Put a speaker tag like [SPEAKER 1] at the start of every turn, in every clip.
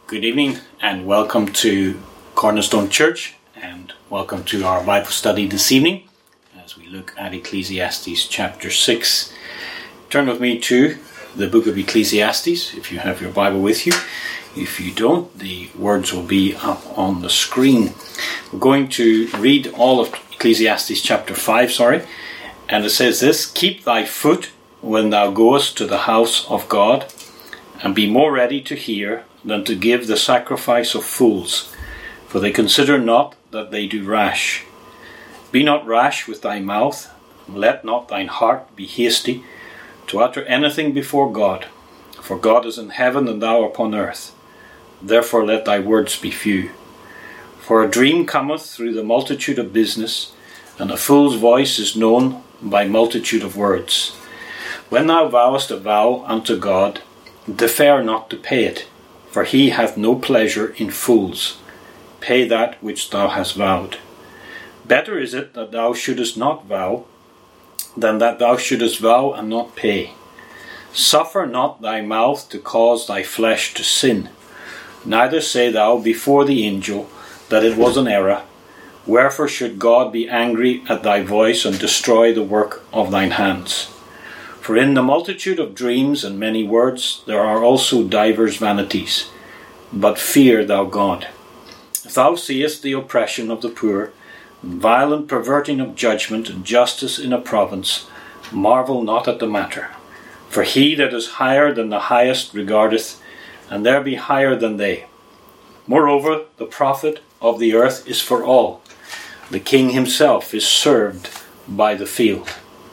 [SPEAKER 1] Good evening and welcome to Cornerstone Church and welcome to our Bible study this evening as we look at Ecclesiastes chapter 6. Turn with me to the book of Ecclesiastes if you have your Bible with you. If you don't, the words will be up on the screen. We're going to read all of Ecclesiastes chapter 5, and it says this: Keep thy foot when thou goest to the house of God, and be more ready to hear than to give the sacrifice of fools, for they consider not that they do rash. Be not rash with thy mouth, let not thine heart be hasty to utter anything before God, for God is in heaven and thou upon earth. Therefore let thy words be few. For a dream cometh through the multitude of business, and a fool's voice is known by multitude of words. When thou vowest a vow unto God, defer not to pay it, for he hath no pleasure in fools. Pay that which thou hast vowed. Better is it that thou shouldest not vow, than that thou shouldest vow and not pay. Suffer not thy mouth to cause thy flesh to sin. Neither say thou before the angel that it was an error. Wherefore should God be angry at thy voice and destroy the work of thine hands? For in the multitude of dreams and many words there are also divers vanities. But fear thou God. If thou seest the oppression of the poor, and violent perverting of judgment, and justice in a province, marvel not at the matter. For he that is higher than the highest regardeth, and there be higher than they. Moreover, the profit of the earth is for all. The king himself is served by the field.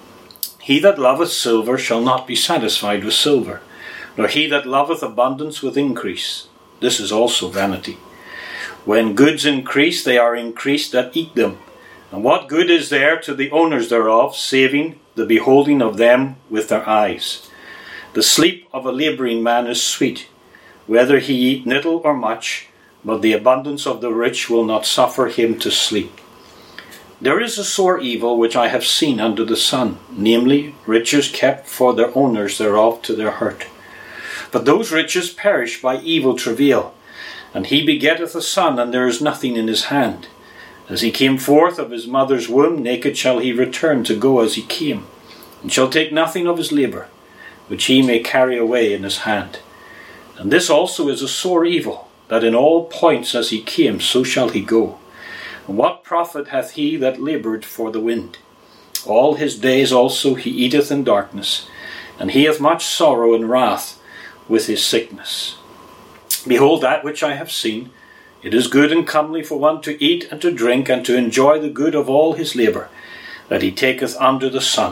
[SPEAKER 1] He that loveth silver shall not be satisfied with silver, nor he that loveth abundance with increase. This is also vanity. When goods increase, they are increased that eat them. And what good is there to the owners thereof, saving the beholding of them with their eyes? The sleep of a labouring man is sweet, whether he eat little or much, but the abundance of the rich will not suffer him to sleep. There is a sore evil which I have seen under the sun, namely, riches kept for their owners thereof to their hurt. But those riches perish by evil travail, and he begetteth a son, and there is nothing in his hand. As he came forth of his mother's womb, naked shall he return to go as he came, and shall take nothing of his labour, which he may carry away in his hand. And this also is a sore evil, that in all points as he came, so shall he go. And what profit hath he that laboured for the wind? All his days also he eateth in darkness, and he hath much sorrow and wrath with his sickness. Behold, that which I have seen, it is good and comely for one to eat and to drink, and to enjoy the good of all his labour, that he taketh under the sun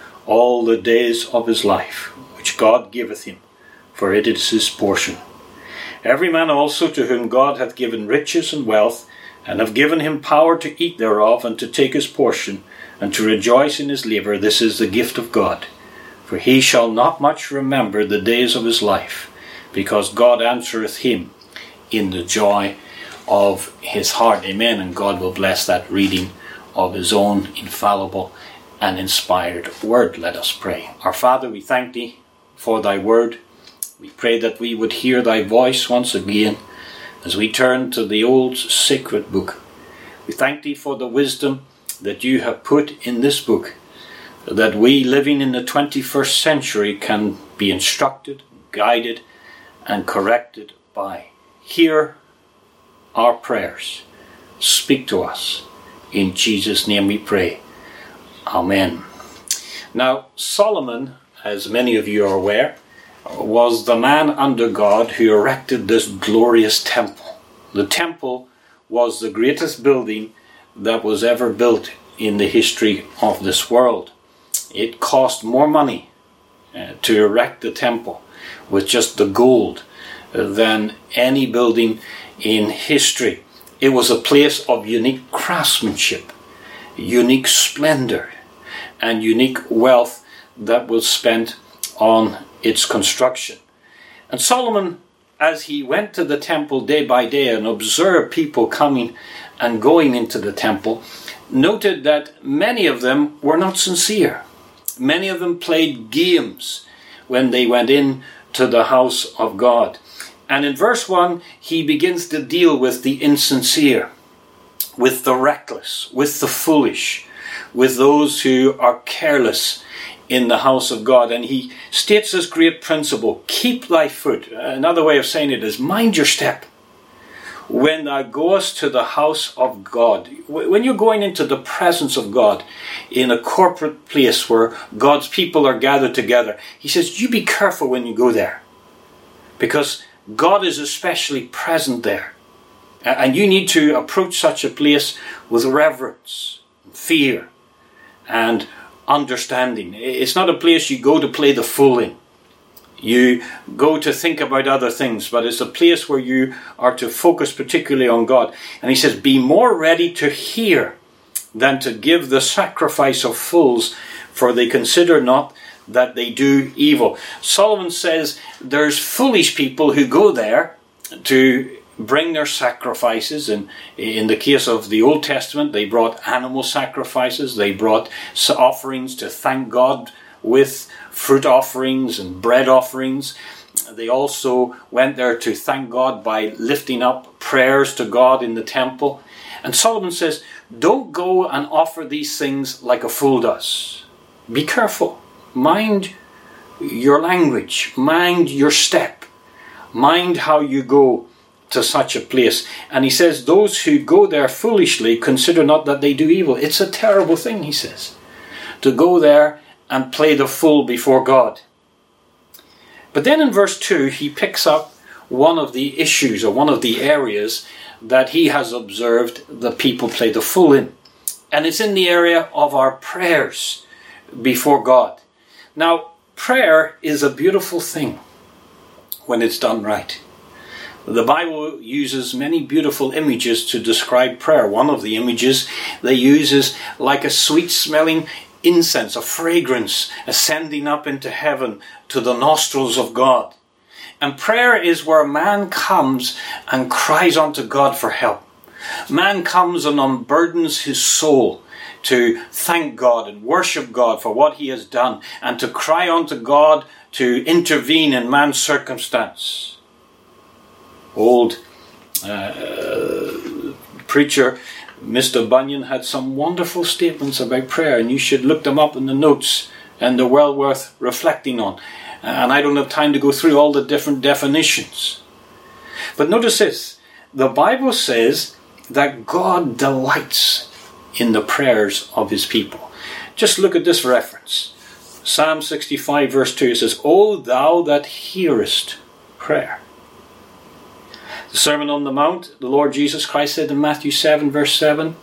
[SPEAKER 1] all the days of his life, which God giveth him, for it is his portion. Every man also to whom God hath given riches and wealth, and have given him power to eat thereof, and to take his portion, and to rejoice in his labour, this is the gift of God. For he shall not much remember the days of his life, because God answereth him in the joy of his heart. Amen. And God will bless that reading of his own infallible and inspired word. Let us pray. Our Father, we thank thee for thy word. We pray that we would hear thy voice once again as we turn to the old sacred book. We thank thee for the wisdom that you have put in this book, that we living in the 21st century can be instructed, guided, and corrected by. Hear our prayers. Speak to us. In Jesus' name we pray. Amen. Now, Solomon, as many of you are aware, was the man under God who erected this glorious temple. The temple was the greatest building that was ever built in the history of this world. It cost more money to erect the temple with just the gold than any building in history. It was a place of unique craftsmanship, unique splendor, and unique wealth that was spent on its construction. And Solomon, as he went to the temple day by day and observed people coming and going into the temple, noted that many of them were not sincere. Many of them played games when they went in to the house of God. And in verse 1, he begins to deal with the insincere, with the reckless, with the foolish, with those who are careless in the house of God. And he states this great principle: keep thy foot. Another way of saying it is, mind your step when thou goest to the house of God. When you're going into the presence of God in a corporate place where God's people are gathered together, he says, you be careful when you go there, because God is especially present there. And you need to approach such a place with reverence, fear, and understanding. It's not a place you go to play the fool in. You go to think about other things, but it's a place where you are to focus particularly on God. And he says, be more ready to hear than to give the sacrifice of fools, for they consider not that they do evil. Solomon says there's foolish people who go there to bring their sacrifices, and in the case of the Old Testament, they brought animal sacrifices, they brought offerings to thank God with fruit offerings and bread offerings. They also went there to thank God by lifting up prayers to God in the temple. And Solomon says, don't go and offer these things like a fool does. Be careful. Mind your language. Mind your step. Mind how you go to such a place. And he says, those who go there foolishly consider not that they do evil. It's a terrible thing, he says, to go there and play the fool before God. But then in verse 2, he picks up one of the issues, or one of the areas that he has observed the people play the fool in. And it's in the area of our prayers before God. Now, prayer is a beautiful thing when it's done right. The Bible uses many beautiful images to describe prayer. One of the images they use is like a sweet-smelling incense, a fragrance ascending up into heaven to the nostrils of God. And prayer is where man comes and cries unto God for help. Man comes and unburdens his soul to thank God and worship God for what he has done, and to cry unto God to intervene in man's circumstance. Old preacher Mr. Bunyan had some wonderful statements about prayer, and you should look them up in the notes, and they're well worth reflecting on. And I don't have time to go through all the different definitions. But notice this, the Bible says that God delights in the prayers of his people. Just look at this reference. Psalm 65 verse 2, it says, O thou that hearest prayer. The Sermon on the Mount, the Lord Jesus Christ said in Matthew 7 verse 7,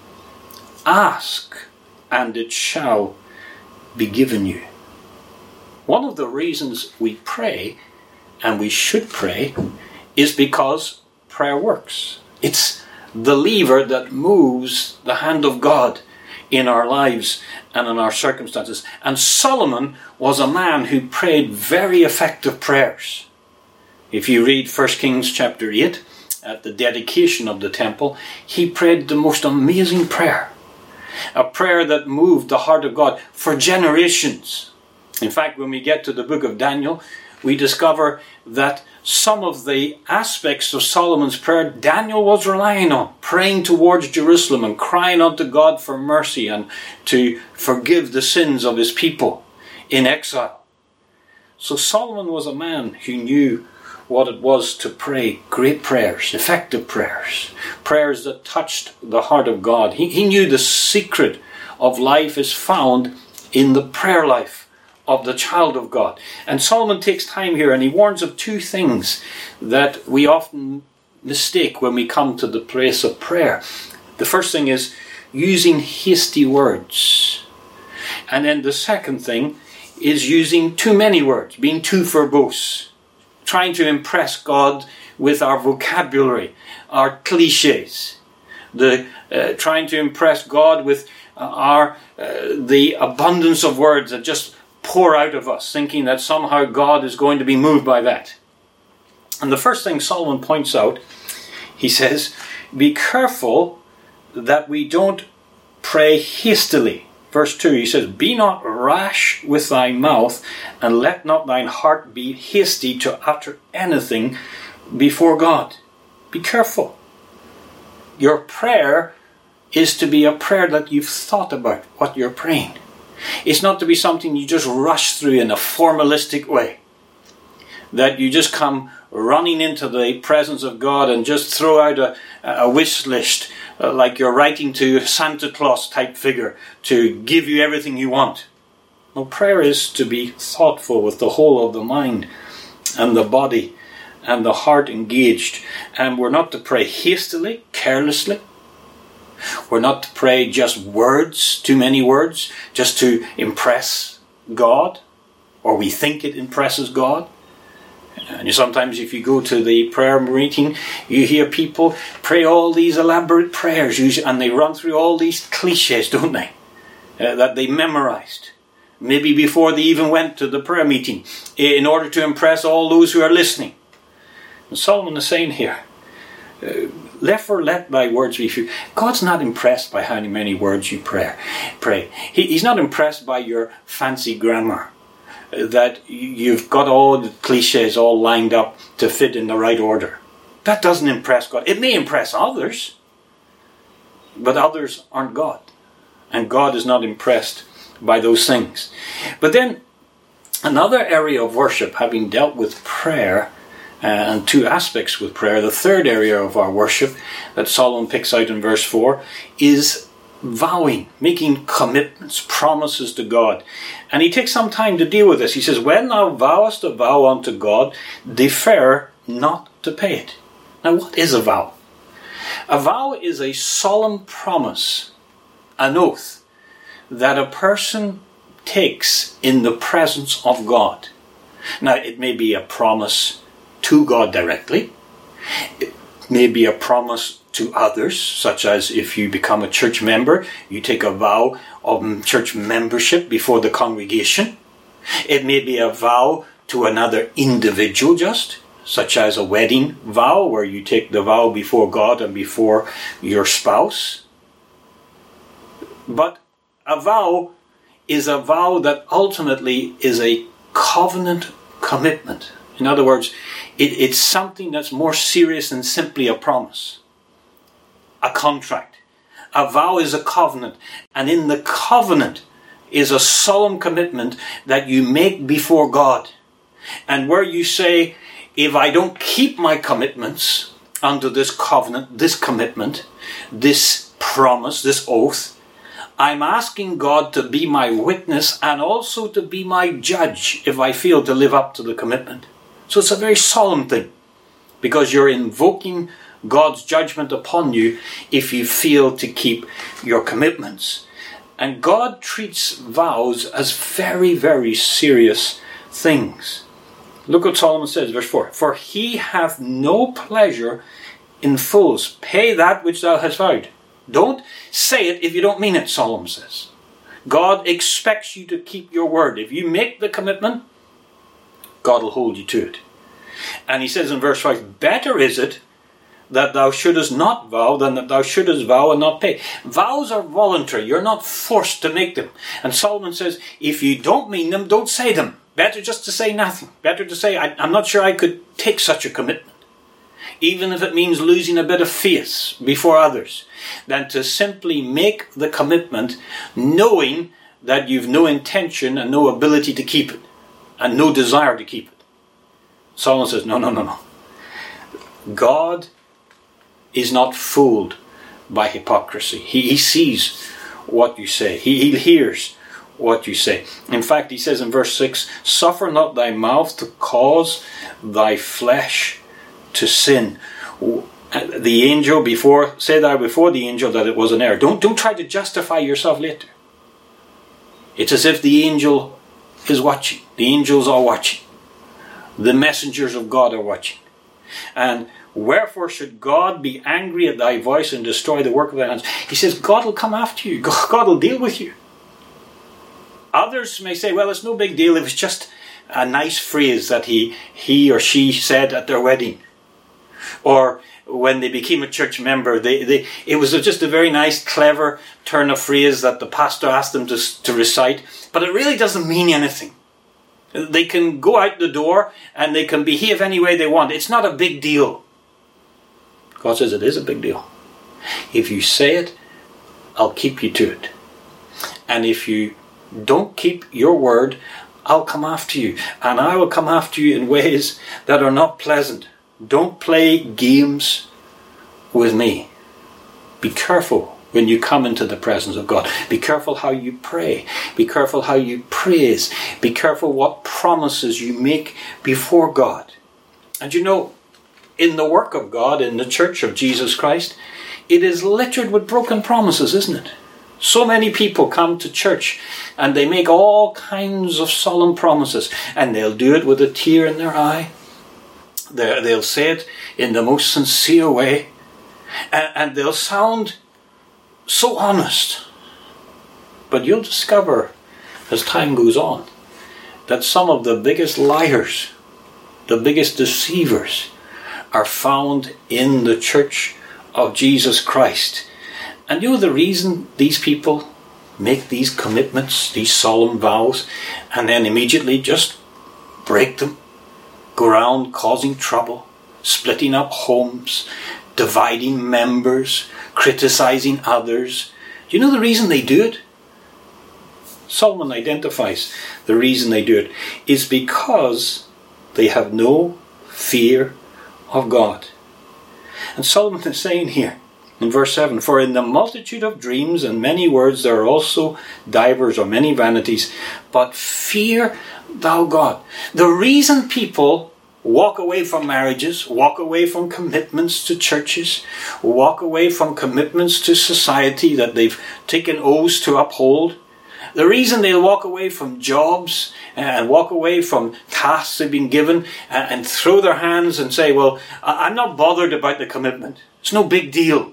[SPEAKER 1] ask and it shall be given you. One of the reasons we pray, and we should pray, is because prayer works. It's the lever that moves the hand of God in our lives and in our circumstances. And Solomon was a man who prayed very effective prayers. If you read 1 Kings chapter 8, at the dedication of the temple, he prayed the most amazing prayer. A prayer that moved the heart of God for generations. In fact, when we get to the book of Daniel, we discover that some of the aspects of Solomon's prayer, Daniel was relying on, praying towards Jerusalem and crying unto God for mercy and to forgive the sins of his people in exile. So Solomon was a man who knew what it was to pray great prayers, effective prayers, prayers that touched the heart of God. He knew the secret of life is found in the prayer life of the child of God. And Solomon takes time here and he warns of two things that we often mistake when we come to the place of prayer. The first thing is using hasty words. And then the second thing is using too many words, being too verbose, trying to impress God with our vocabulary, our cliches, trying to impress God with the abundance of words that just pour out of us, thinking that somehow God is going to be moved by that. And the first thing Solomon points out, he says, be careful that we don't pray hastily. Verse 2, he says, be not rash with thy mouth, and let not thine heart be hasty to utter anything before God. Be careful. Your prayer is to be a prayer that you've thought about what you're praying. It's not to be something you just rush through in a formalistic way. That you just come running into the presence of God and just throw out a wish list like you're writing to a Santa Claus type figure to give you everything you want. No, prayer is to be thoughtful with the whole of the mind and the body and the heart engaged. And we're not to pray hastily, carelessly. We're not to pray just words, too many words, just to impress God, or we think it impresses God. And sometimes if you go to the prayer meeting, you hear people pray all these elaborate prayers, and they run through all these cliches, don't they? That they memorized. Maybe before they even went to the prayer meeting, in order to impress all those who are listening. And Solomon is saying here, let thy words be few. God's not impressed by how many words you pray. He's not impressed by your fancy grammar, that you've got all the cliches all lined up to fit in the right order. That doesn't impress God. It may impress others, but others aren't God. And God is not impressed by those things. But then another area of worship, having dealt with prayer, and two aspects with prayer, the third area of our worship that Solomon picks out in verse 4 is vowing, making commitments, promises to God. And he takes some time to deal with this. He says, when thou vowest a vow unto God, defer not to pay it. Now, what is a vow? A vow is a solemn promise, an oath, that a person takes in the presence of God. Now, it may be a promise to God directly. It may be a promise to others, such as if you become a church member, you take a vow of church membership before the congregation. It may be a vow to another individual just, such as a wedding vow, where you take the vow before God and before your spouse. But a vow is a vow that ultimately is a covenant commitment. In other words, it's something that's more serious than simply a promise. A contract. A vow is a covenant. And in the covenant is a solemn commitment that you make before God. And where you say, if I don't keep my commitments under this covenant, this commitment, this promise, this oath, I'm asking God to be my witness and also to be my judge if I fail to live up to the commitment. So it's a very solemn thing, because you're invoking God's judgment upon you if you fail to keep your commitments. And God treats vows as very, very serious things. Look what Solomon says, verse 4. For he hath no pleasure in fools. Pay that which thou hast vowed. Don't say it if you don't mean it, Solomon says. God expects you to keep your word. If you make the commitment, God will hold you to it. And he says in verse 5, better is it that thou shouldest not vow than that thou shouldest vow and not pay. Vows are voluntary. You're not forced to make them. And Solomon says, if you don't mean them, don't say them. Better just to say nothing. Better to say, I'm not sure I could take such a commitment, even if it means losing a bit of face before others, than to simply make the commitment knowing that you've no intention and no ability to keep it, and no desire to keep it. Solomon says, no. God is not fooled by hypocrisy. He sees what you say. He hears what you say. In fact, he says in verse 6, suffer not thy mouth to cause thy flesh to sin. The angel say thou before the angel that it was an error. Don't try to justify yourself later. It's as if the angel is watching. The angels are watching. The messengers of God are watching. And wherefore should God be angry at thy voice and destroy the work of thy hands? He says God will come after you. God will deal with you. Others may say, well, it's no big deal if it's just a nice phrase that he or she said at their wedding. Or when they became a church member, it was just a very nice, clever turn of phrase that the pastor asked them to recite. But it really doesn't mean anything. They can go out the door and they can behave any way they want. It's not a big deal. God says it is a big deal. If you say it, I'll keep you to it. And if you don't keep your word, I'll come after you. And I will come after you in ways that are not pleasant. Don't play games with me. Be careful when you come into the presence of God. Be careful how you pray. Be careful how you praise. Be careful what promises you make before God. And you know, in the work of God, in the church of Jesus Christ, it is littered with broken promises, isn't it? So many people come to church and they make all kinds of solemn promises, and they'll do it with a tear in their eye. They'll say it in the most sincere way, and they'll sound so honest. But you'll discover as time goes on that some of the biggest liars, the biggest deceivers, are found in the church of Jesus Christ. And you know the reason these people make these commitments, these solemn vows, and then immediately just break them, go around causing trouble, splitting up homes, dividing members, criticizing others. Do you know the reason they do it? Solomon identifies the reason they do it is because they have no fear of God. And Solomon is saying here in verse 7, for in the multitude of dreams and many words there are also divers or many vanities, but fear thou God. The reason people walk away from marriages, walk away from commitments to churches, walk away from commitments to society that they've taken oaths to uphold, the reason they'll walk away from jobs and walk away from tasks they've been given and throw their hands and say, well, I'm not bothered about the commitment. It's no big deal.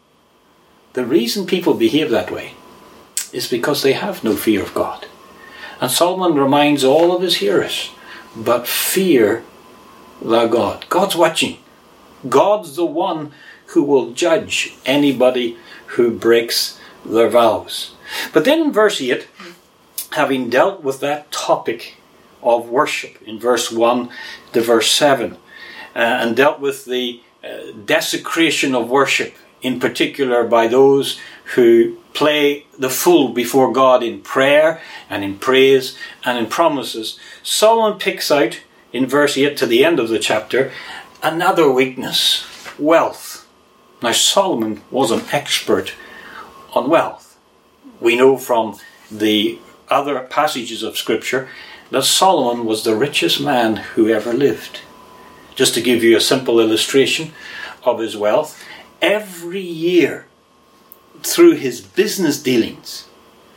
[SPEAKER 1] The reason people behave that way is because they have no fear of God. And Solomon reminds all of his hearers, but fear thy God. God's watching. God's the one who will judge anybody who breaks their vows. But then in verse 8, having dealt with that topic of worship in verse 1 to verse 7, and dealt with the desecration of worship, in particular by those who play the fool before God in prayer and in praise and in promises, Solomon picks out in verse 8 to the end of the chapter another weakness, wealth. Now Solomon was an expert on wealth. We know from the other passages of Scripture that Solomon was the richest man who ever lived. Just to give you a simple illustration of his wealth, every year through his business dealings,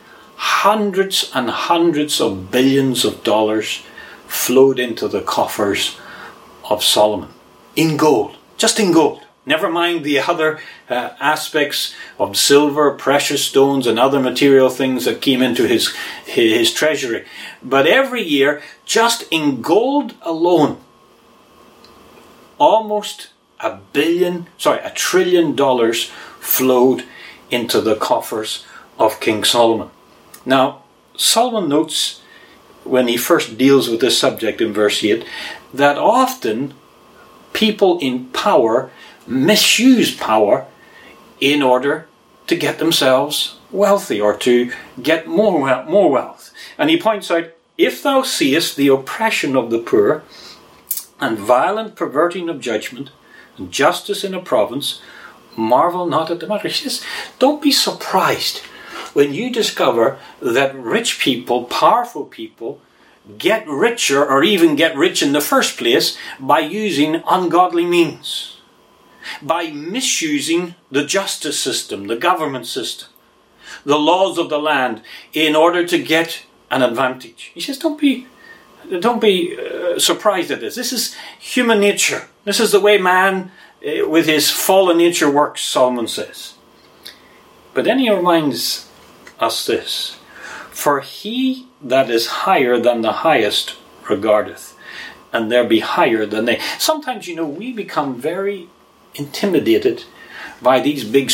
[SPEAKER 1] hundreds and hundreds of billions of dollars flowed into the coffers of Solomon. In gold, just in gold. Never mind the other aspects of silver, precious stones and other material things that came into his treasury. But every year, just in gold alone, almost $1 trillion flowed into the coffers of King Solomon. Now, Solomon notes when he first deals with this subject in verse 8 that often people in power misuse power in order to get themselves wealthy or to get more wealth. And he points out, if thou seest the oppression of the poor and violent perverting of judgment and justice in a province, marvel not at the matter. He says, don't be surprised when you discover that rich people, powerful people, get richer or even get rich in the first place by using ungodly means, by misusing the justice system, the government system, the laws of the land in order to get an advantage. He says, don't be surprised at this. This is human nature. This is the way man with his fallen nature works, Solomon says. But then he reminds us this, for he that is higher than the highest regardeth, and there be higher than they. Sometimes, we become very intimidated by these big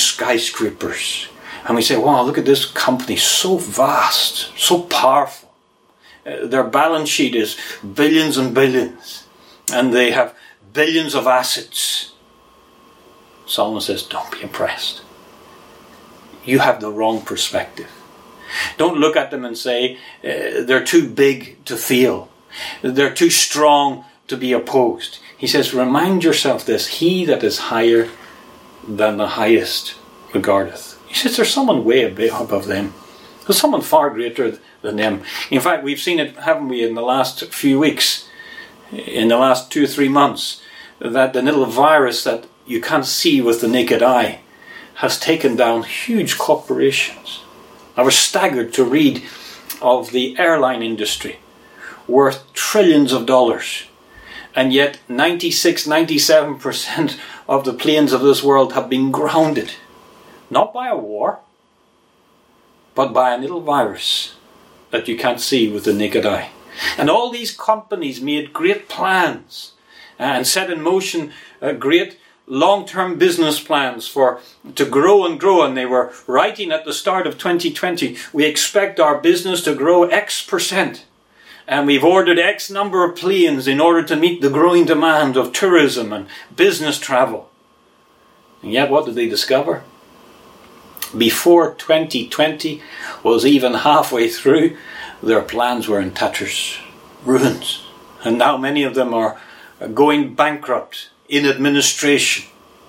[SPEAKER 1] skyscrapers. And we say, wow, look at this company, so vast, so powerful. their balance sheet is billions and billions, and they have billions of assets. Solomon says, don't be impressed. You have the wrong perspective. Don't look at them and say, they're too big to feel. They're too strong to be opposed. He says, remind yourself this, he that is higher than the highest regardeth. He says, there's someone way above them. There's someone far greater than them. In fact, we've seen it, haven't we, in the last few weeks, in the last 2 or 3 months, that the little virus that you can't see with the naked eye has taken down huge corporations. I was staggered to read of the airline industry, worth trillions of dollars, and yet 96-97% of the planes of this world have been grounded, not by a war, but by a little virus that you can't see with the naked eye. And all these companies made great plans and set in motion great long-term business plans to grow and grow, and they were writing at the start of 2020, we expect our business to grow X%, and we've ordered X number of planes in order to meet the growing demand of tourism and business travel. And yet what did they discover? Before 2020 was even halfway through, their plans were in tatters, ruins, and now many of them are going bankrupt, in administration.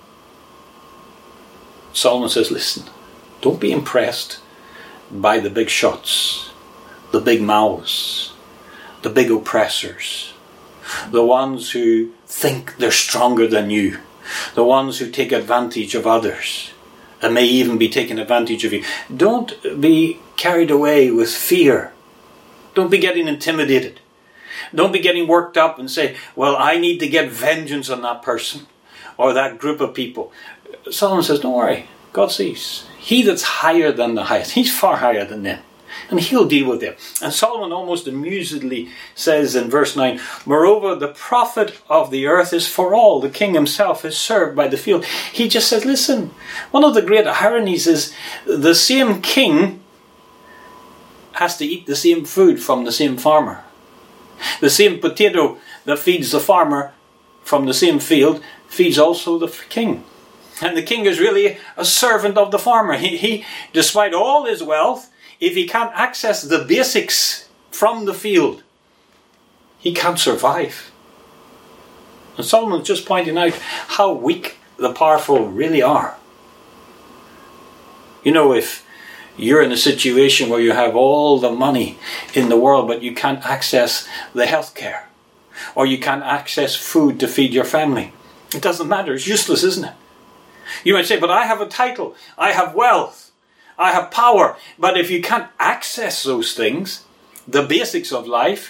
[SPEAKER 1] Solomon says, listen, don't be impressed by the big shots, the big mouths, the big oppressors, the ones who think they're stronger than you, the ones who take advantage of others and may even be taking advantage of you. Don't be carried away with fear. Don't be getting intimidated. Don't be getting worked up and say, well, I need to get vengeance on that person or that group of people. Solomon says, don't worry, God sees. He that's higher than the highest, he's far higher than them, and he'll deal with them. And Solomon almost amusedly says in verse 9, moreover, the profit of the earth is for all. The king himself is served by the field. He just says, listen, one of the great ironies is the same king has to eat the same food from the same farmer. The same potato that feeds the farmer from the same field feeds also the king. And the king is really a servant of the farmer. He, despite all his wealth, if he can't access the basics from the field, he can't survive. And Solomon's just pointing out how weak the powerful really are. You know, if you're in a situation where you have all the money in the world, but you can't access the health care, or you can't access food to feed your family, it doesn't matter. It's useless, isn't it? You might say, but I have a title, I have wealth, I have power. But if you can't access those things, the basics of life,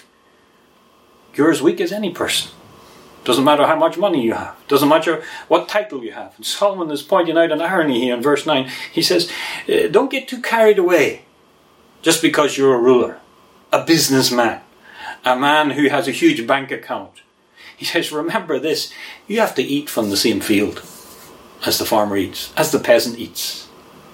[SPEAKER 1] you're as weak as any person. Doesn't matter how much money you have. Doesn't matter what title you have. And Solomon is pointing out an irony here in verse 9. He says, don't get too carried away just because you're a ruler, a businessman, a man who has a huge bank account. He says, remember this, you have to eat from the same field as the farmer eats, as the peasant eats.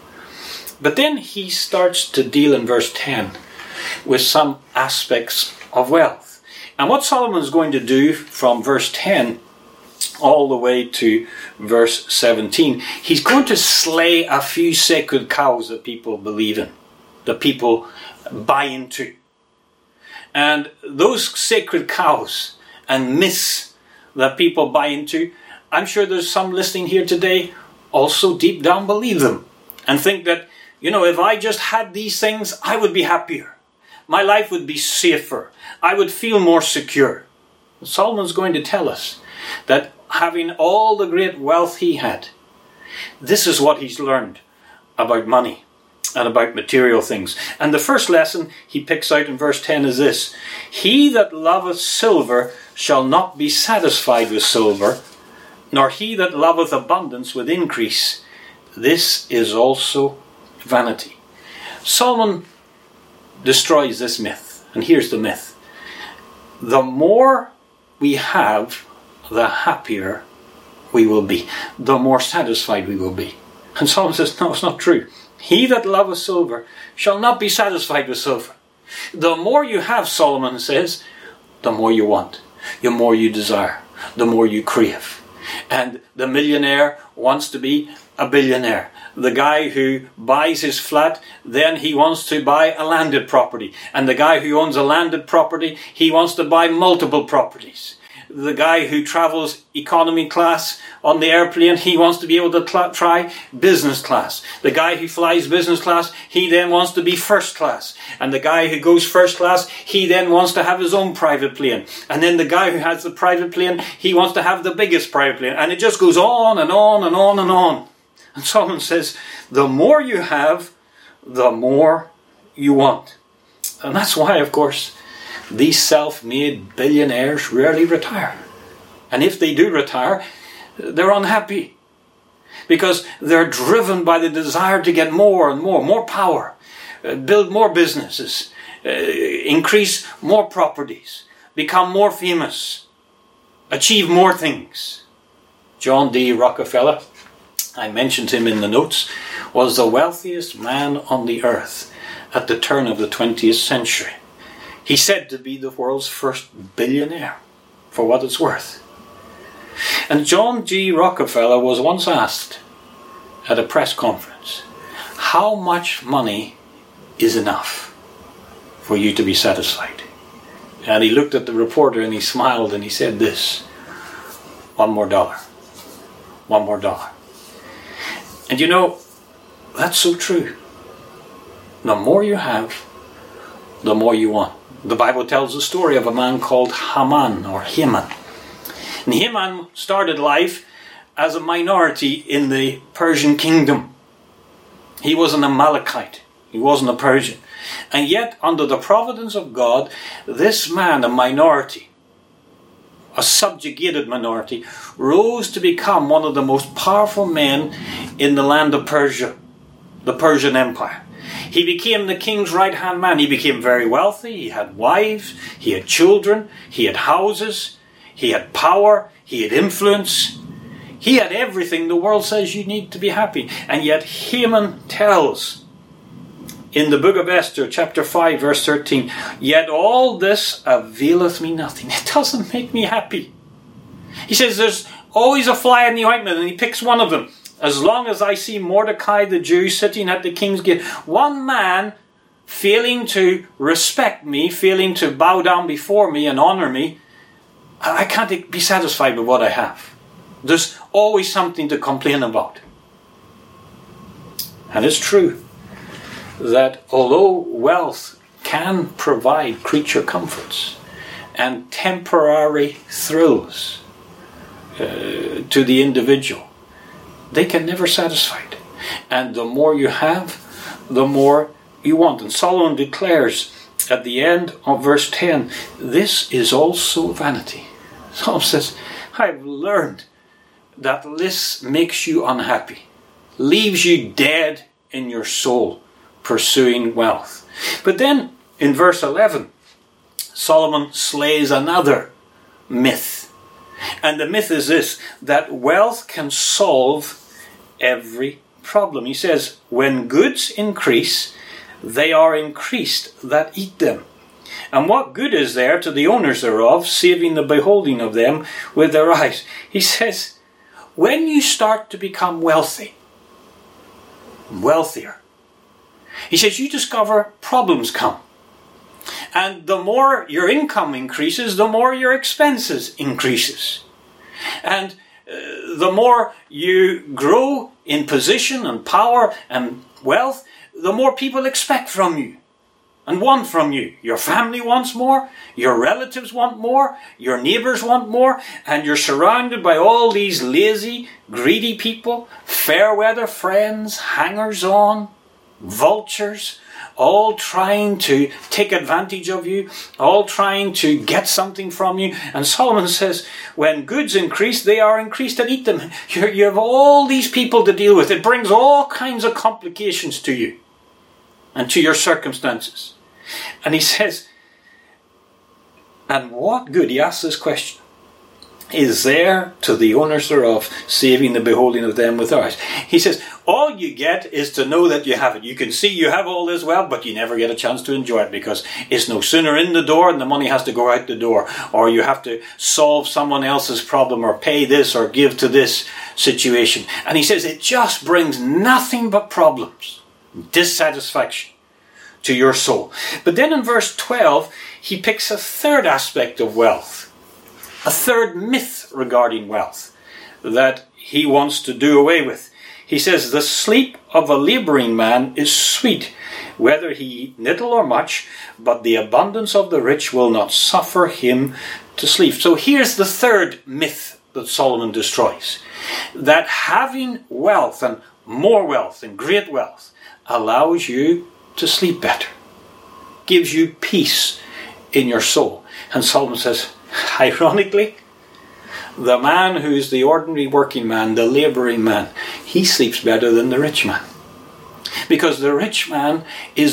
[SPEAKER 1] But then he starts to deal in verse 10 with some aspects of wealth. And what Solomon's going to do from verse 10 all the way to verse 17, he's going to slay a few sacred cows that people believe in, that people buy into. And those sacred cows and myths that people buy into, I'm sure there's some listening here today also deep down believe them and think that, you know, if I just had these things, I would be happier. My life would be safer. I would feel more secure. Solomon's going to tell us that having all the great wealth he had, this is what he's learned about money and about material things. And the first lesson he picks out in verse 10 is this: he that loveth silver shall not be satisfied with silver, nor he that loveth abundance with increase. This is also vanity. Solomon destroys this myth. And here's the myth. The more we have, the happier we will be. The more satisfied we will be. And Solomon says, no, it's not true. He that loveth silver shall not be satisfied with silver. The more you have, Solomon says, the more you want, the more you desire, the more you crave. And the millionaire wants to be a billionaire. The guy who buys his flat, then he wants to buy a landed property. And the guy who owns a landed property, he wants to buy multiple properties. The guy who travels economy class on the airplane, he wants to be able to try business class. The guy who flies business class, he then wants to be first class. And the guy who goes first class, he then wants to have his own private plane. And then the guy who has the private plane, he wants to have the biggest private plane. And it just goes on and on and on and on. And Solomon says, the more you have, the more you want. And that's why, of course, these self-made billionaires rarely retire. And if they do retire, they're unhappy. Because they're driven by the desire to get more and more power, build more businesses, increase more properties, become more famous, achieve more things. John D. Rockefeller, I mentioned him in the notes, was the wealthiest man on the earth at the turn of the 20th century. He's said to be the world's first billionaire, for what it's worth. And John G. Rockefeller was once asked at a press conference, how much money is enough for you to be satisfied? And he looked at the reporter and he smiled and he said this, $1 more. $1 more. And you know, that's so true. The more you have, the more you want. The Bible tells the story of a man called Haman. And Haman started life as a minority in the Persian kingdom. He was an Amalekite. He wasn't a Persian. And yet, under the providence of God, this man, a minority, a subjugated minority, rose to become one of the most powerful men in the land of Persia, the Persian Empire. He became the king's right-hand man. He became very wealthy. He had wives. He had children. He had houses. He had power. He had influence. He had everything the world says you need to be happy. And yet Haman tells in the book of Esther, chapter 5, verse 13, yet all this availeth me nothing. It doesn't make me happy. He says there's always a fly in the ointment, and he picks one of them. As long as I see Mordecai the Jew sitting at the king's gate, one man failing to respect me, failing to bow down before me and honor me, I can't be satisfied with what I have. There's always something to complain about. And it's true that although wealth can provide creature comforts and temporary thrills to the individual, they can never satisfy it. And the more you have, the more you want. And Solomon declares at the end of verse 10, this is also vanity. Solomon says, I've learned that this makes you unhappy, leaves you dead in your soul, pursuing wealth. But then in verse 11, Solomon slays another myth. And the myth is this, that wealth can solve every problem. He says, when goods increase, they are increased that eat them. And what good is there to the owners thereof, saving the beholding of them with their eyes? He says, when you start to become wealthier, he says, you discover problems come. And the more your income increases, the more your expenses increases. And the more you grow in position and power and wealth, the more people expect from you and want from you. Your family wants more, your relatives want more, your neighbours want more, and you're surrounded by all these lazy, greedy people, fair weather friends, hangers-on, vultures, all trying to take advantage of you, all trying to get something from you. And Solomon says, when goods increase, they are increased that eat them. You have all these people to deal with. It brings all kinds of complications to you and to your circumstances. And he says, and what good? He asks this question. is there to the owners thereof, saving the beholding of them with eyes. He says, all you get is to know that you have it. You can see you have all this wealth, but you never get a chance to enjoy it because it's no sooner in the door and the money has to go out the door. Or you have to solve someone else's problem or pay this or give to this situation. And he says it just brings nothing but problems, dissatisfaction to your soul. But then in verse 12, he picks a third aspect of wealth. A third myth regarding wealth that he wants to do away with. He says, the sleep of a labouring man is sweet, whether he eat little or much, but the abundance of the rich will not suffer him to sleep. So here's the third myth that Solomon destroys. That having wealth and more wealth and great wealth allows you to sleep better. Gives you peace in your soul. And Solomon says, ironically, the man who's the ordinary working man, the labouring man, he sleeps better than the rich man. Because the rich man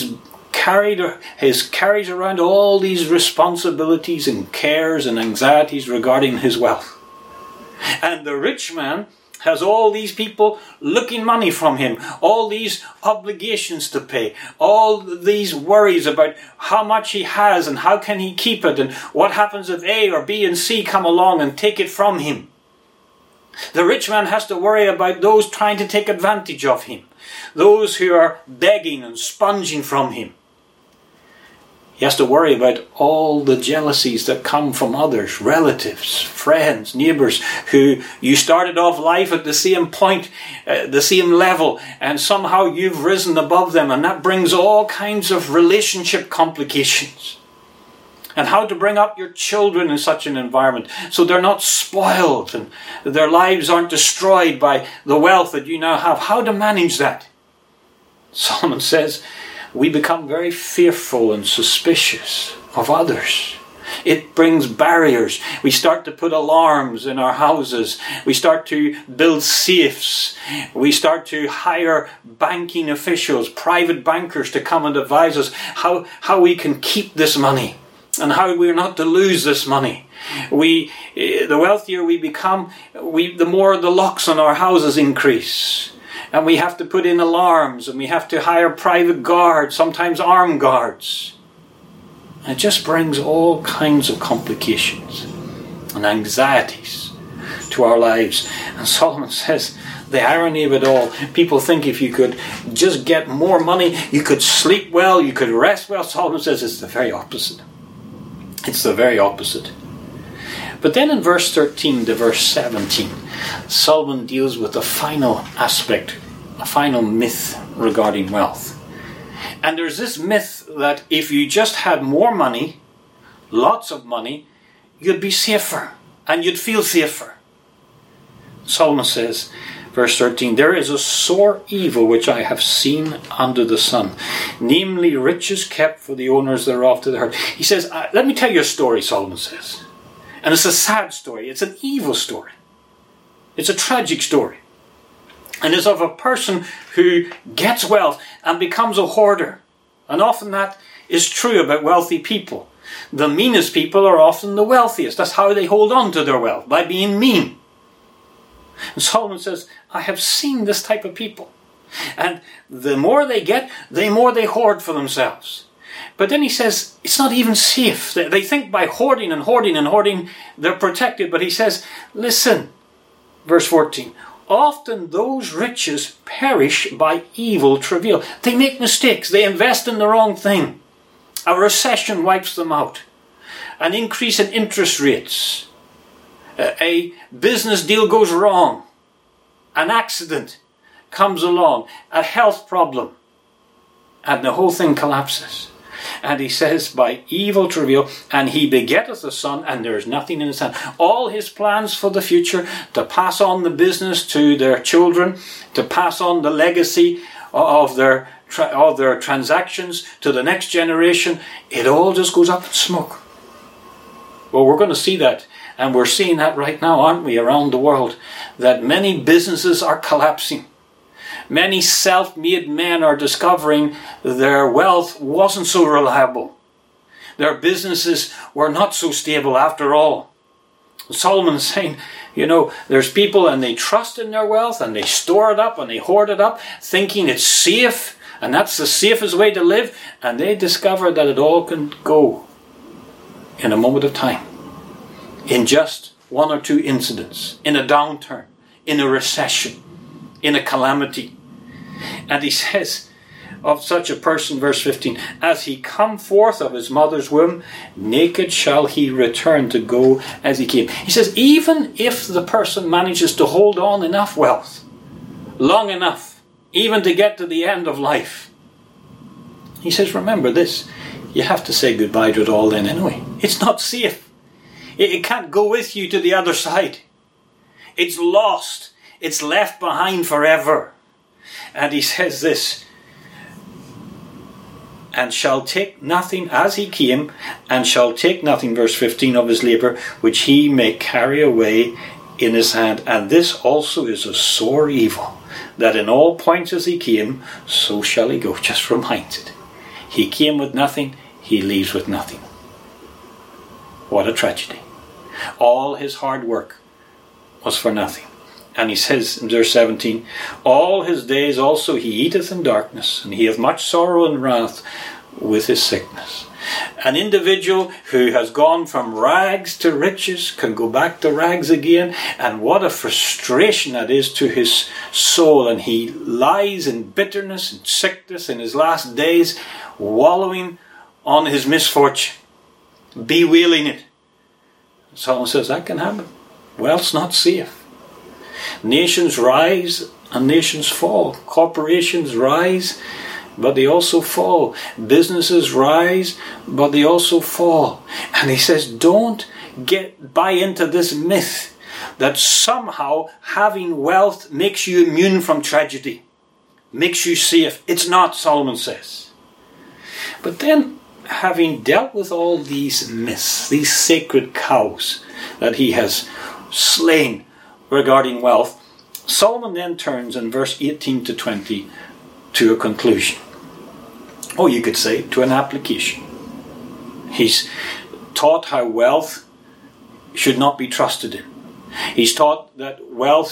[SPEAKER 1] carries around all these responsibilities and cares and anxieties regarding his wealth. And the rich man has all these people looking money from him, all these obligations to pay, all these worries about how much he has and how can he keep it and what happens if A or B and C come along and take it from him. The rich man has to worry about those trying to take advantage of him, those who are begging and sponging from him. He has to worry about all the jealousies that come from others, relatives, friends, neighbours, who you started off life at the same point, the same level, and somehow you've risen above them, and that brings all kinds of relationship complications. And how to bring up your children in such an environment so they're not spoiled and their lives aren't destroyed by the wealth that you now have. How to manage that? Solomon says, we become very fearful and suspicious of others. It brings barriers. We start to put alarms in our houses. We start to build safes. We start to hire banking officials, private bankers to come and advise us how we can keep this money and how we're not to lose this money. The wealthier we become, the more the locks on our houses increase. And we have to put in alarms, and we have to hire private guards, sometimes armed guards. And it just brings all kinds of complications and anxieties to our lives. And Solomon says, the irony of it all, people think if you could just get more money, you could sleep well, you could rest well. Solomon says it's the very opposite. It's the very opposite. But then in verse 13 to verse 17, Solomon deals with a final aspect, a final myth regarding wealth. And there's this myth that if you just had more money, lots of money, you'd be safer and you'd feel safer. Solomon says, verse 13, there is a sore evil which I have seen under the sun, namely riches kept for the owners thereof to the hurt. He says, let me tell you a story, Solomon says. And it's a sad story. It's an evil story. It's a tragic story. And it's of a person who gets wealth and becomes a hoarder. And often that is true about wealthy people. The meanest people are often the wealthiest. That's how they hold on to their wealth, by being mean. And Solomon says, I have seen this type of people. And the more they get, the more they hoard for themselves. But then he says, it's not even safe. They think by hoarding and hoarding and hoarding, they're protected. But he says, listen, verse 14, often those riches perish by evil travail. They make mistakes. They invest in the wrong thing. A recession wipes them out. An increase in interest rates. A business deal goes wrong. An accident comes along. A health problem. And the whole thing collapses. And he says, by evil travail, and he begetteth a son, and there is nothing in his hand. All his plans for the future, to pass on the business to their children, to pass on the legacy of their transactions to the next generation, it all just goes up in smoke. Well, we're going to see that, and we're seeing that right now, aren't we, around the world, that many businesses are collapsing. Many self-made men are discovering their wealth wasn't so reliable. Their businesses were not so stable after all. Solomon is saying, there's people and they trust in their wealth and they store it up and they hoard it up, thinking it's safe and that's the safest way to live. And they discover that it all can go in a moment of time, in just one or two incidents, in a downturn, in a recession, in a calamity. And he says of such a person, verse 15, as he come forth of his mother's womb, naked shall he return to go as he came. He says, even if the person manages to hold on enough wealth, long enough, even to get to the end of life, he says, remember this, you have to say goodbye to it all then anyway. It's not safe. It can't go with you to the other side. It's lost. It's left behind forever. And he says this, and shall take nothing as he came, and shall take nothing, verse 15, of his labour, which he may carry away in his hand. And this also is a sore evil, that in all points as he came, so shall he go. Just reminds it. He came with nothing, he leaves with nothing. What a tragedy. All his hard work was for nothing. And he says in verse 17, all his days also he eateth in darkness, and he hath much sorrow and wrath with his sickness. An individual who has gone from rags to riches can go back to rags again, and what a frustration that is to his soul. And he lies in bitterness and sickness in his last days, wallowing on his misfortune, bewailing it. Solomon says that can happen. Wealth's not safe. Nations rise and nations fall. Corporations rise, but they also fall. Businesses rise, but they also fall. And he says, don't buy into this myth that somehow having wealth makes you immune from tragedy, makes you safe. It's not, Solomon says. But then, having dealt with all these myths, these sacred cows that he has slain regarding wealth, Solomon then turns in verse 18 to 20 to a conclusion. Or you could say to an application. He's taught how wealth should not be trusted in. He's taught that wealth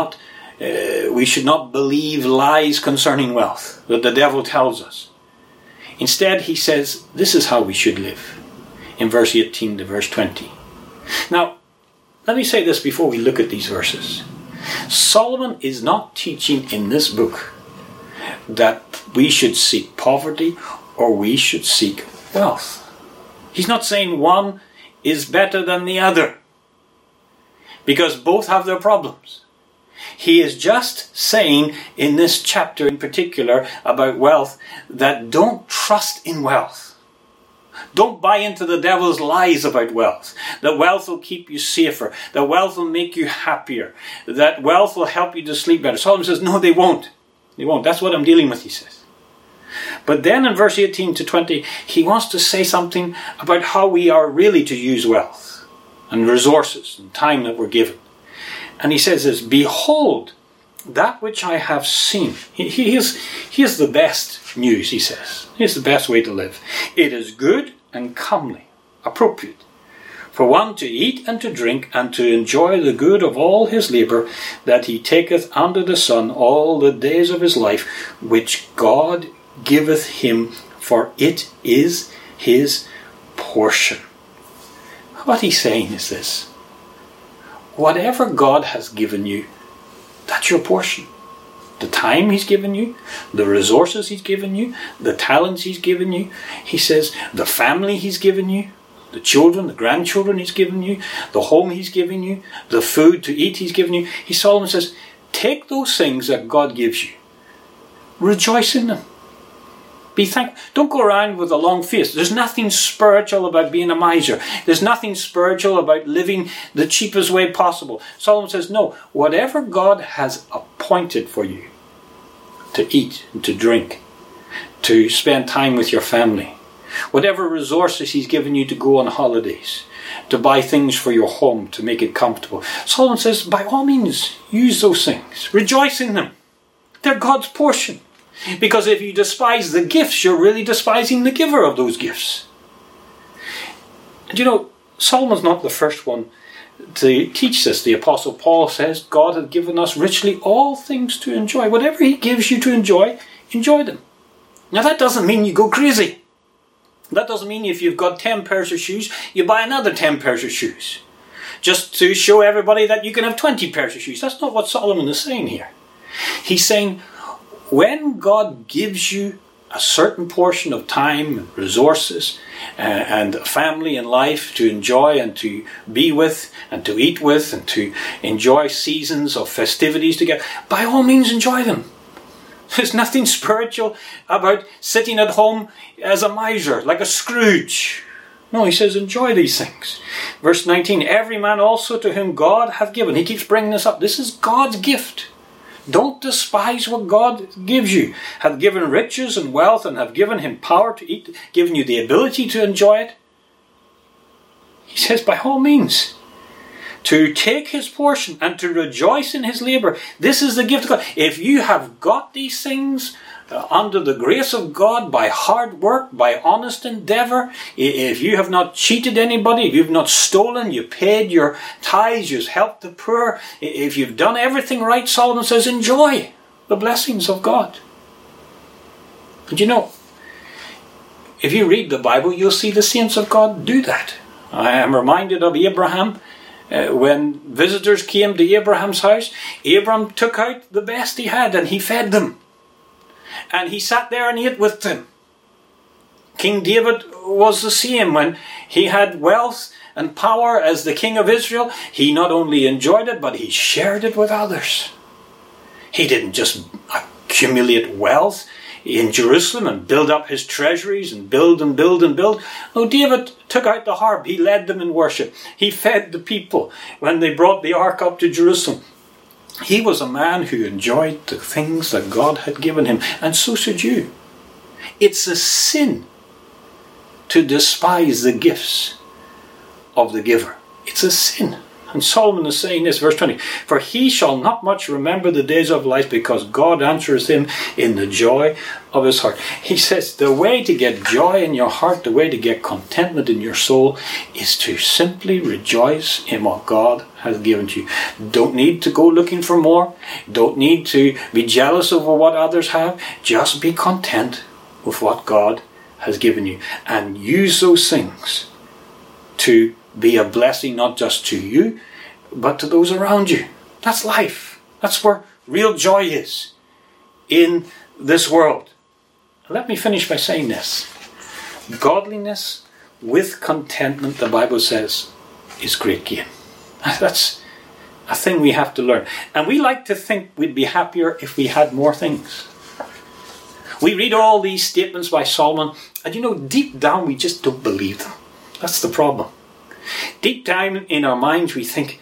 [SPEAKER 1] we should not believe lies concerning wealth that the devil tells us. Instead, he says, this is how we should live in verse 18 to verse 20. Now, let me say this before we look at these verses. Solomon is not teaching in this book that we should seek poverty or we should seek wealth. He's not saying one is better than the other, because both have their problems. He is just saying in this chapter in particular about wealth that don't trust in wealth. Don't buy into the devil's lies about wealth. That wealth will keep you safer. That wealth will make you happier. That wealth will help you to sleep better. Solomon says, no, they won't. They won't. That's what I'm dealing with, he says. But then in verse 18 to 20, he wants to say something about how we are really to use wealth and resources and time that we're given. And he says this, behold, that which I have seen. Here's the best news, he says. Here's the best way to live. It is good and comely, appropriate, for one to eat and to drink and to enjoy the good of all his labour that he taketh under the sun all the days of his life, which God giveth him, for it is his portion. What he's saying is this. Whatever God has given you, that's your portion. The time he's given you, the resources he's given you, the talents he's given you. He says the family he's given you, the children, the grandchildren he's given you, the home he's given you, the food to eat he's given you. Solomon says, take those things that God gives you. Rejoice in them. Be thankful. Don't go around with a long face. There's nothing spiritual about being a miser. There's nothing spiritual about living the cheapest way possible. Solomon says, no, whatever God has appointed for you to eat and to drink, to spend time with your family, whatever resources he's given you to go on holidays, to buy things for your home, to make it comfortable. Solomon says, by all means, use those things. Rejoice in them. They're God's portion. Because if you despise the gifts, you're really despising the giver of those gifts. And Solomon's not the first one to teach this. The Apostle Paul says God has given us richly all things to enjoy. Whatever he gives you to enjoy, enjoy them. Now that doesn't mean you go crazy. That doesn't mean if you've got 10 pairs of shoes, you buy another 10 pairs of shoes. Just to show everybody that you can have 20 pairs of shoes. That's not what Solomon is saying here. He's saying when God gives you a certain portion of time and resources and family and life to enjoy and to be with and to eat with and to enjoy seasons of festivities together, by all means enjoy them. There's nothing spiritual about sitting at home as a miser, like a Scrooge. No, he says enjoy these things. Verse 19, every man also to whom God hath given. He keeps bringing this up. This is God's gift. Don't despise what God gives you. Hath given riches and wealth and have given him power to eat, given you the ability to enjoy it. He says by all means, to take his portion and to rejoice in his labour. This is the gift of God. If you have got these things under the grace of God by hard work, by honest endeavour, if you have not cheated anybody, if you've not stolen, you paid your tithes, you've helped the poor, if you've done everything right, Solomon says, enjoy the blessings of God. But you know, if you read the Bible, you'll see the saints of God do that. I am reminded of Abraham. When visitors came to Abraham's house, Abraham took out the best he had and he fed them. And he sat there and ate with them. King David was the same. When he had wealth and power as the king of Israel, he not only enjoyed it, but he shared it with others. He didn't just accumulate wealth in Jerusalem and build up his treasuries and build and build and build. No, David took out the harp. He led them in worship. He fed the people when they brought the ark up to Jerusalem. He was a man who enjoyed the things that God had given him, and so should you. It's a sin to despise the gifts of the giver. It's a sin. And Solomon is saying this, verse 20, for he shall not much remember the days of life, because God answers him in the joy of his heart. He says the way to get joy in your heart, the way to get contentment in your soul, is to simply rejoice in what God has given to you. Don't need to go looking for more. Don't need to be jealous over what others have. Just be content with what God has given you, and use those things to be a blessing not just to you, but to those around you. That's life. That's where real joy is in this world. Let me finish by saying this. Godliness with contentment, the Bible says, is great gain. That's a thing we have to learn. And we like to think we'd be happier if we had more things. We read all these statements by Solomon, and you know, deep down we just don't believe them. That's the problem. Deep down in our minds we think,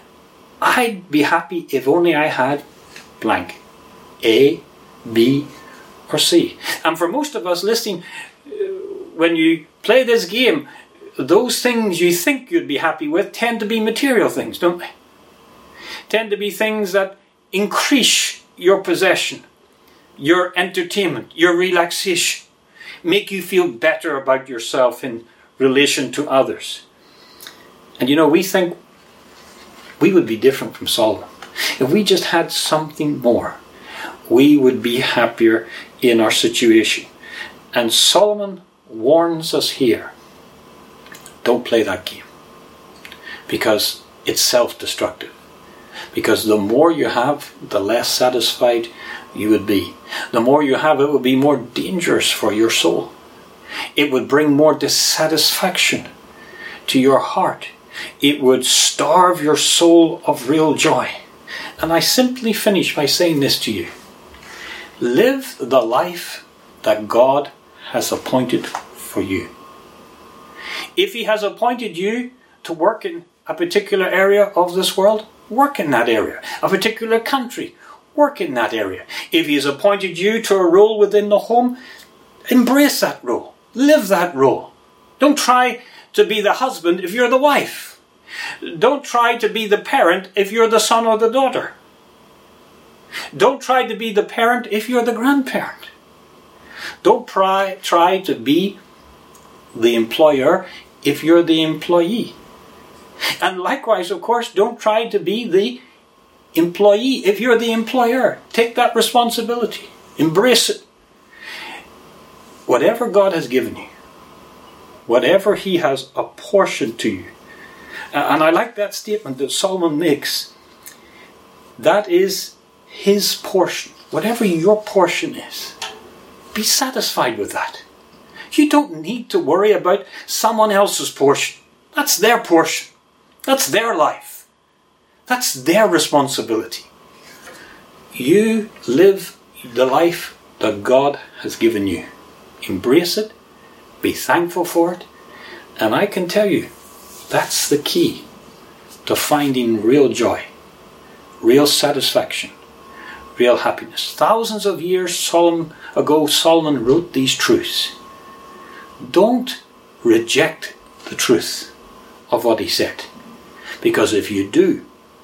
[SPEAKER 1] I'd be happy if only I had blank. A, B, or C. And for most of us listening, when you play this game, those things you think you'd be happy with tend to be material things, don't they? Tend to be things that increase your possession, your entertainment, your relaxation, make you feel better about yourself in relation to others. And you know, we think we would be different from Solomon. If we just had something more, we would be happier in our situation. And Solomon warns us here, don't play that game, because it's self-destructive. Because the more you have, the less satisfied you would be. The more you have, it would be more dangerous for your soul. It would bring more dissatisfaction to your heart. It would starve your soul of real joy. And I simply finish by saying this to you. Live the life that God has appointed for you. If He has appointed you to work in a particular area of this world, work in that area. A particular country, work in that area. If He has appointed you to a role within the home, embrace that role. Live that role. Don't try to be the husband if you're the wife. Don't try to be the parent if you're the son or the daughter. Don't try to be the parent if you're the grandparent. Don't try to be the employer if you're the employee. And likewise, of course, don't try to be the employee. If you're the employer, take that responsibility. Embrace it. Whatever God has given you, whatever He has apportioned to you. And I like that statement that Solomon makes. That is His portion. Whatever your portion is, be satisfied with that. You don't need to worry about someone else's portion. That's their portion. That's their life. That's their responsibility. You live the life that God has given you. Embrace it. Be thankful for it. And I can tell you, that's the key to finding real joy, real satisfaction, real happiness. Thousands of years ago, Solomon wrote these truths. Don't reject the truth of what he said, because if you do,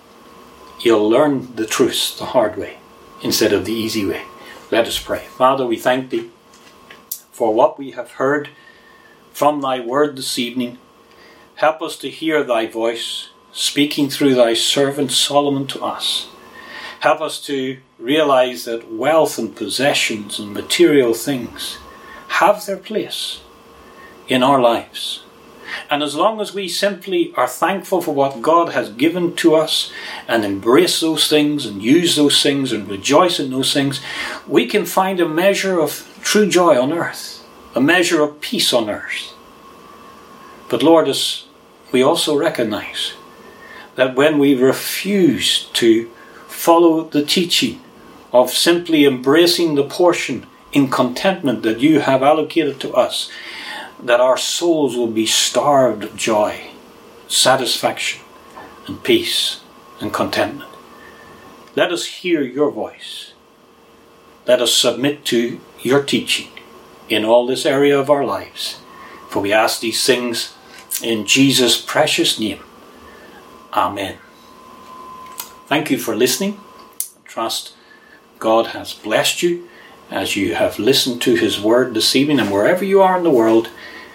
[SPEAKER 1] you'll learn the truths the hard way instead of the easy way. Let us pray. Father, we thank Thee for what we have heard from Thy word this evening. Help us to hear Thy voice speaking through Thy servant Solomon to us. Help us to realize that wealth and possessions and material things have their place in our lives. And as long as we simply are thankful for what God has given to us and embrace those things and use those things and rejoice in those things, we can find a measure of true joy on earth, a measure of peace on earth. But Lord, as we also recognize that when we refuse to follow the teaching of simply embracing the portion in contentment that You have allocated to us, that our souls will be starved of joy, satisfaction, and peace and contentment. Let us hear Your voice. Let us submit to Your teaching in all this area of our lives. For we ask these things in Jesus' precious name. Amen. Thank you for listening. I trust God has blessed you as you have listened to His word this evening, and wherever you are in the world,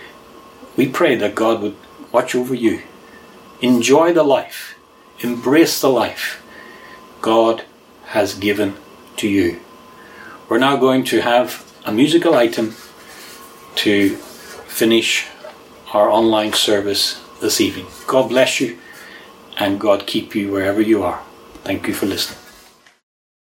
[SPEAKER 1] we pray that God would watch over you. Enjoy the life. Embrace the life God has given to you. We're now going to have a musical item to finish our online service this evening. God bless you and God keep you wherever you are. Thank you for listening.